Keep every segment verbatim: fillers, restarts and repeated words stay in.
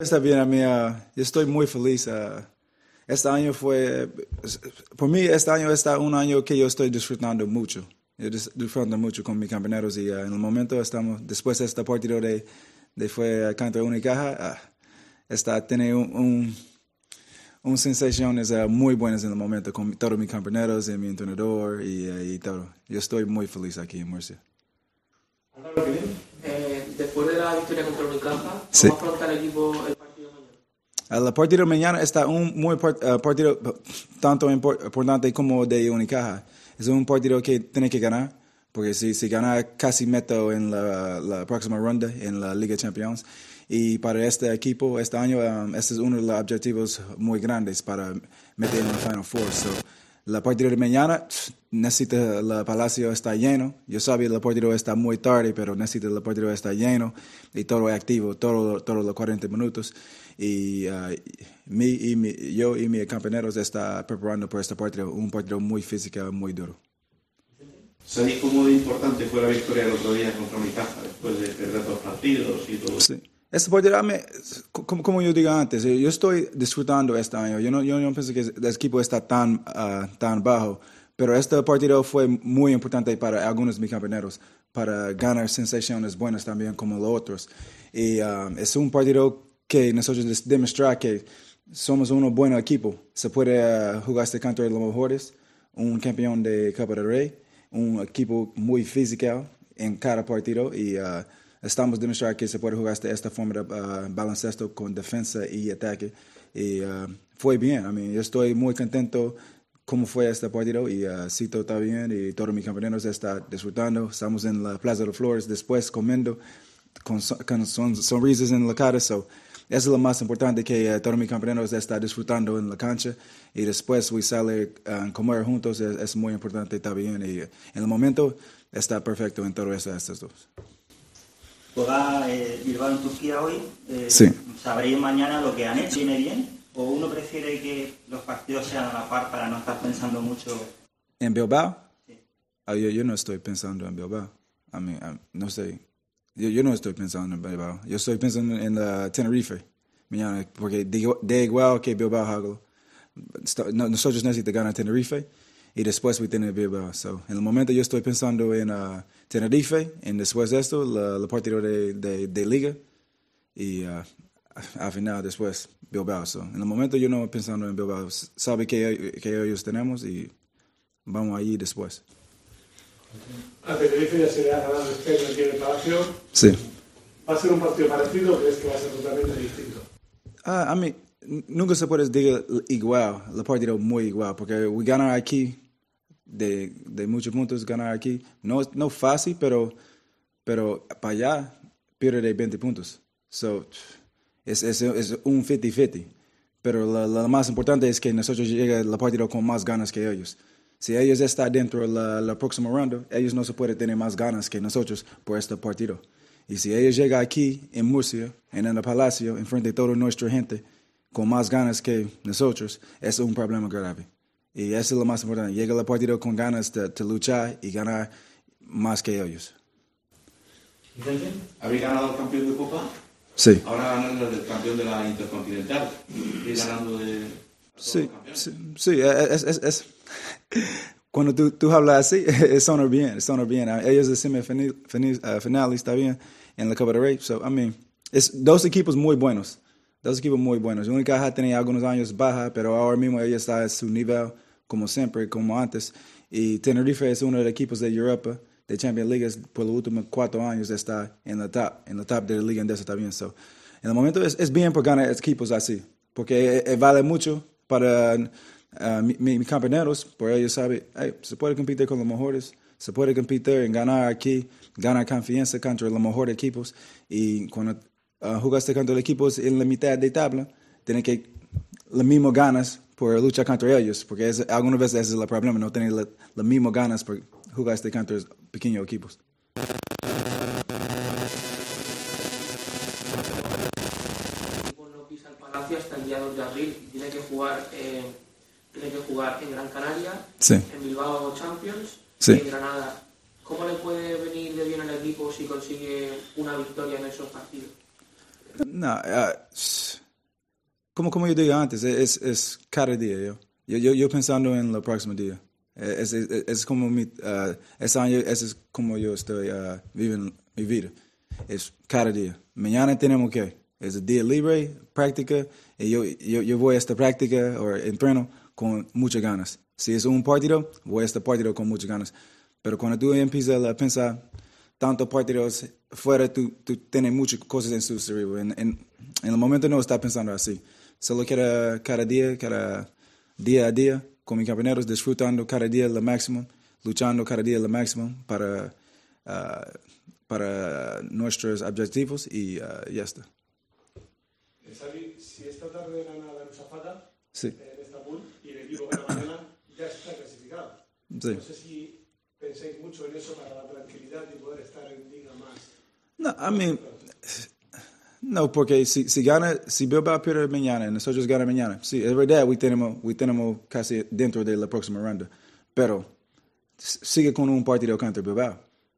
Está bien, a mí, uh, yo estoy muy feliz. Uh, este año fue, por mí este año está un año que yo estoy disfrutando mucho. Yo dis- disfruto mucho con mis compañeros y uh, en el momento estamos, después de este partido de, de fue contra Unicaja, uh, está, tiene un, un, un sensaciones uh, muy buenas en el momento con todos mis compañeros y mi entrenador y, uh, y todo. Yo estoy muy feliz aquí en Murcia. Eh, después de la victoria contra Unicaja, ¿cómo Sí. afronta el equipo el partido de mañana? El partido de mañana está un muy part- uh, partido tanto impor- importante como de Unicaja. Es un partido que tiene que ganar, porque si, si gana casi meto en la, la próxima ronda en la Liga Champions. Y para este equipo, este año, um, este es uno de los objetivos muy grandes para meter en el Final Four. So, la partida de mañana necesita el Palacio está lleno. Yo sabía que el partido está muy tarde, pero necesita el partido está lleno y todo activo, todo, todos los cuarenta minutos. Y uh, mi, y mi, yo y mis compañeros están preparando por este partido, un partido muy físico, muy duro. Se dijo muy importante fue la victoria el otro día contra Unicaja, después de perder dos partidos y todo. Sí. Este partido, a mí, como, como yo digo antes, yo estoy disfrutando este año. Yo no, yo no pienso que el equipo está tan, uh, tan bajo, pero este partido fue muy importante para algunos de mis compañeros, para ganar sensaciones buenas también como los otros. Y um, es un partido que nosotros demostramos que somos un buen equipo. Se puede uh, jugar este contra los mejores, un campeón de Copa del Rey, un equipo muy físico en cada partido y uh, estamos demostrando que se puede jugar de esta forma de uh, baloncesto con defensa y ataque. Y uh, fue bien. I mean, yo estoy muy contento cómo fue este partido y uh, Cito está bien y todos mis compañeros están disfrutando. Estamos en la Plaza de las Flores después comiendo con, son, con son, sonrisas en la cara. So, eso es lo más importante, que uh, todos mis compañeros están disfrutando en la cancha y después we sale a uh, comer juntos. Es, es muy importante también y uh, en el momento está perfecto en todos estos dos. Juega eh, Bilbao en Turquía hoy. Eh, Sí. ¿Sabréis mañana lo que han hecho? ¿Viene bien? ¿O uno prefiere que los partidos sean a la par para no estar pensando mucho? ¿En Bilbao? Sí. Uh, yo, yo no estoy pensando en Bilbao. I mean, um, no sé. Yo, yo no estoy pensando en Bilbao. Yo estoy pensando en la Tenerife mañana, porque de, de igual que Bilbao hago. Nosotros necesitamos ganar Tenerife y después we tenemos Bilbao. So, en el momento yo estoy pensando en uh, Tenerife, y después de esto, la, la partido de, de, de Liga, y uh, al final después Bilbao. So, en el momento yo no estoy pensando en Bilbao. Sabe que, que ellos tenemos y vamos allí después. A Tenerife ya se le ha ganado este año aquí en el Palacio. Sí. ¿Va a ser un partido parecido o crees que va a ser totalmente distinto? Ah, a mí, nunca se puede decir igual, el partido muy igual, porque we ganar aquí de, de muchos puntos, ganar aquí, no no fácil, pero, pero para allá pierde de veinte puntos. So, es, es, es un cincuenta cincuenta. Pero lo, lo más importante es que nosotros lleguemos al partido con más ganas que ellos. Si ellos están dentro de la, la próxima ronda, ellos no se pueden tener más ganas que nosotros por este partido. Y si ellos llegan aquí en Murcia, en el Palacio, en frente de toda nuestra gente, con más ganas que nosotros, es un problema grave. Y eso es lo más importante. Llega al partido con ganas de, de luchar y ganar más que ellos. ¿Habéis ganado el campeón de Copa? Sí. Ahora ganan el campeón de la Intercontinental. ¿Estáis ganando de...? Sí, sí, sí, es, es, es, cuando tú, tú hablas así, es sonar bien, es sonar bien. Ellos de semifinal está bien en la Copa del Rey. So, I mean, es dos equipos muy buenos, dos equipos muy buenos. Unicaja tenía algunos años baja, pero ahora mismo ella está a su nivel, como siempre, como antes. Y Tenerife es uno de los equipos de Europa, de Champions League, por los últimos cuatro años está en la top, en la top de la liga andesa también. So, en el momento es, es bien por ganar equipos así, porque eh, vale mucho para uh, mis mi, mi compañeros, porque ellos saben, hey, se puede competir con los mejores, se puede competir en ganar aquí, ganar confianza contra los mejores equipos, y cuando uh, jugaste contra los equipos en la mitad de tabla, tienes que las mismas ganas por luchar contra ellos, porque es, algunas veces ese es el problema, no tener las la mismas ganas por jugar contra pequeños equipos. Hasta el día dos de abril y tiene que jugar eh, tiene que jugar en Gran Canaria, sí. en Bilbao Champions, sí. y en Granada. ¿Cómo le puede venir de bien al equipo si consigue una victoria en esos partidos? No, uh, como, como yo dije antes, es, es cada día, yo. Yo, yo, yo pensando en el próximo día. Es, es, es como mi, uh, este año, ese es como yo estoy uh, viviendo mi vida. Es cada día. Mañana tenemos que, es el día libre, práctica, y yo, yo, yo voy a esta práctica o entreno con muchas ganas. Si es un partido, voy a este partido con muchas ganas. Pero cuando tú empiezas a pensar tantos partidos fuera, tú, tú tienes muchas cosas en tu cerebro. En, en, en el momento no estás pensando así. Solo cada, cada día, cada día a día, con mis compañeros, disfrutando cada día lo máximo, luchando cada día lo máximo para, uh, para nuestros objetivos y uh, ya está. Xavi, si esta tarde gana la Rusafata Sí. en Estambul y el equipo gana mañana, ya está clasificado. Sí. No sé si pensáis mucho en eso para la tranquilidad y poder estar en liga más. No, I mean, no, porque si, si gana, si Bilbao pierde mañana y nosotros ganamos mañana, sí, es verdad, we tenemos, we tenemos casi dentro de la próxima ronda, pero sigue con un partido contra Bilbao.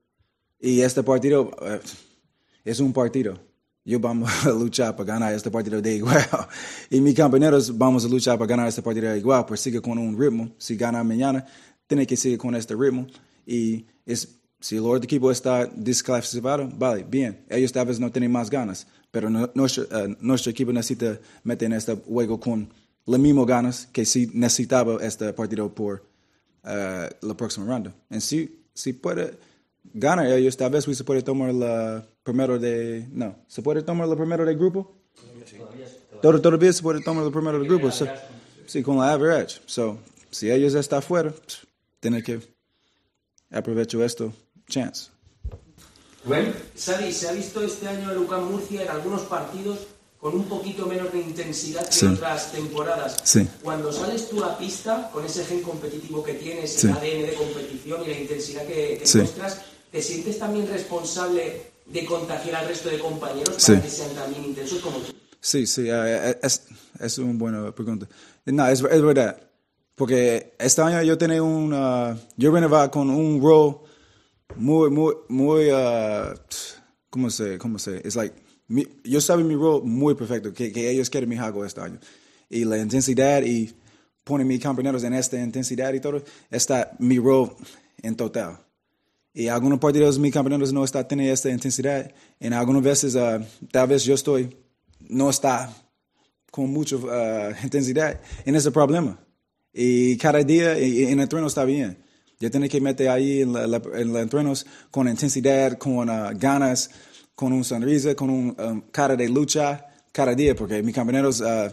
Y este partido uh, es un partido. Yo vamos a luchar para ganar este partido de igual. Y mis compañeros vamos a luchar para ganar este partido de igual, pues sigue con un ritmo. Si gana mañana, tiene que seguir con este ritmo. Y es, si el otro equipo está desclasificado, vale, bien. Ellos tal vez no tienen más ganas, pero no, nuestro, uh, nuestro equipo necesita meter en este juego con las mismas ganas que si necesitaba este partido por uh, la próxima ronda. Y si, si puede ganar ellos, tal vez se puede tomar la primero de... No, ¿se puede tomar la primero del grupo? Sí. Todo, todavía se puede tomar la primero del grupo. So, sí, con la average. So, si ellos están fuera, tienen que aprovechar esto chance. Bueno, Xavi, se ha visto este año el U C A M Murcia en algunos partidos con un poquito menos de intensidad que sí. otras temporadas. Sí. Cuando sales tú a la pista, con ese gen competitivo que tienes, sí. el A D N de competición y la intensidad que, que sí. muestras, ¿te sientes también responsable de contagiar al resto de compañeros para sí. que sean también intensos como tú? Sí, sí, uh, es, es una buena pregunta. No, es, es verdad, porque este año yo tenía un, uh, yo renovaba con un rol muy, muy, muy, uh, ¿cómo se, cómo se, es like, mi, yo sabía mi rol muy perfecto, que, que ellos quieren mi juego este año. Y la intensidad y poner mis compañeros en esta intensidad y todo, está mi rol en total. Y algunos partidos mis compañeros no están teniendo esta intensidad. En algunas veces, uh, tal vez yo estoy, no está con mucha uh, intensidad en ese problema. Y cada día en el entreno está bien. Yo tengo que meter ahí en los en entrenos con intensidad, con uh, ganas, con un sonrisa, con un um, cara de lucha cada día, porque mis compañeros uh,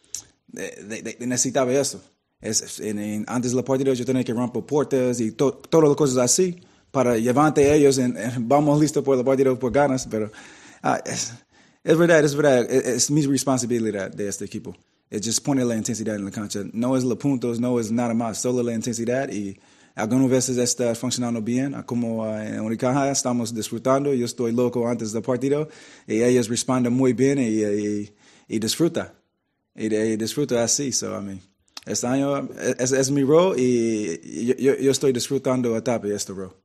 de, de, de necesitaban eso. Es, en, en, antes del partido yo tenía que romper puertas y to, todas las cosas así para llevarte a ellos en, en, vamos listos por el partido por ganas, pero uh, es, es verdad, es verdad, es, es mi responsabilidad de este equipo. Es just poner la intensidad en la cancha. No es los puntos, no es nada más, solo la intensidad y algunas veces está funcionando bien, como uh, en Unicaja estamos disfrutando, yo estoy loco antes del partido y ellos responden muy bien y, y, y disfrutan, y, y disfrutan así, so, I mean, este año es, es mi rol y yo, yo, yo estoy disfrutando a etapa este rol.